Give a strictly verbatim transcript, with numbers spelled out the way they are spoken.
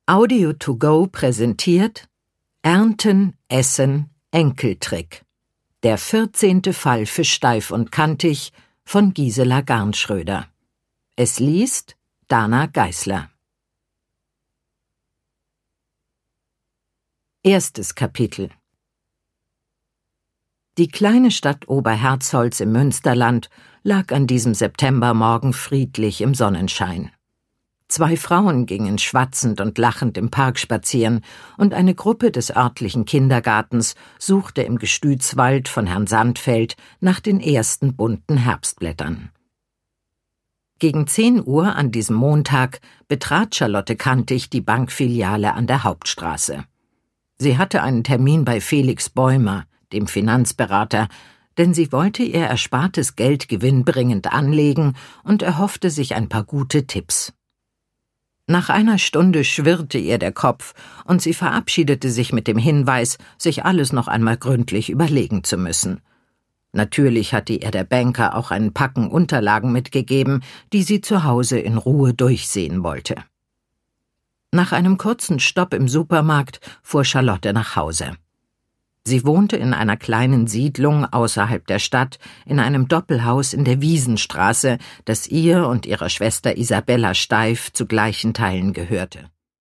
Audio to go präsentiert Ernten, Essen, Enkeltrick. Der vierzehnte Fall für Steif und Kantig von Gisela Garnschröder. Es liest Dana Geisler. Erstes Kapitel. Die kleine Stadt Oberherzholz im Münsterland lag an diesem Septembermorgen friedlich im Sonnenschein. Zwei Frauen gingen schwatzend und lachend im Park spazieren, und eine Gruppe des örtlichen Kindergartens suchte im Gestützwald von Herrn Sandfeld nach den ersten bunten Herbstblättern. Gegen zehn Uhr an diesem Montag betrat Charlotte Kantig die Bankfiliale an der Hauptstraße. Sie hatte einen Termin bei Felix Bäumer, dem Finanzberater, denn sie wollte ihr erspartes Geld gewinnbringend anlegen und erhoffte sich ein paar gute Tipps. Nach einer Stunde schwirrte ihr der Kopf, und sie verabschiedete sich mit dem Hinweis, sich alles noch einmal gründlich überlegen zu müssen. Natürlich hatte ihr der Banker auch einen Packen Unterlagen mitgegeben, die sie zu Hause in Ruhe durchsehen wollte. Nach einem kurzen Stopp im Supermarkt fuhr Charlotte nach Hause. Sie wohnte in einer kleinen Siedlung außerhalb der Stadt, in einem Doppelhaus in der Wiesenstraße, das ihr und ihrer Schwester Isabella Steif zu gleichen Teilen gehörte.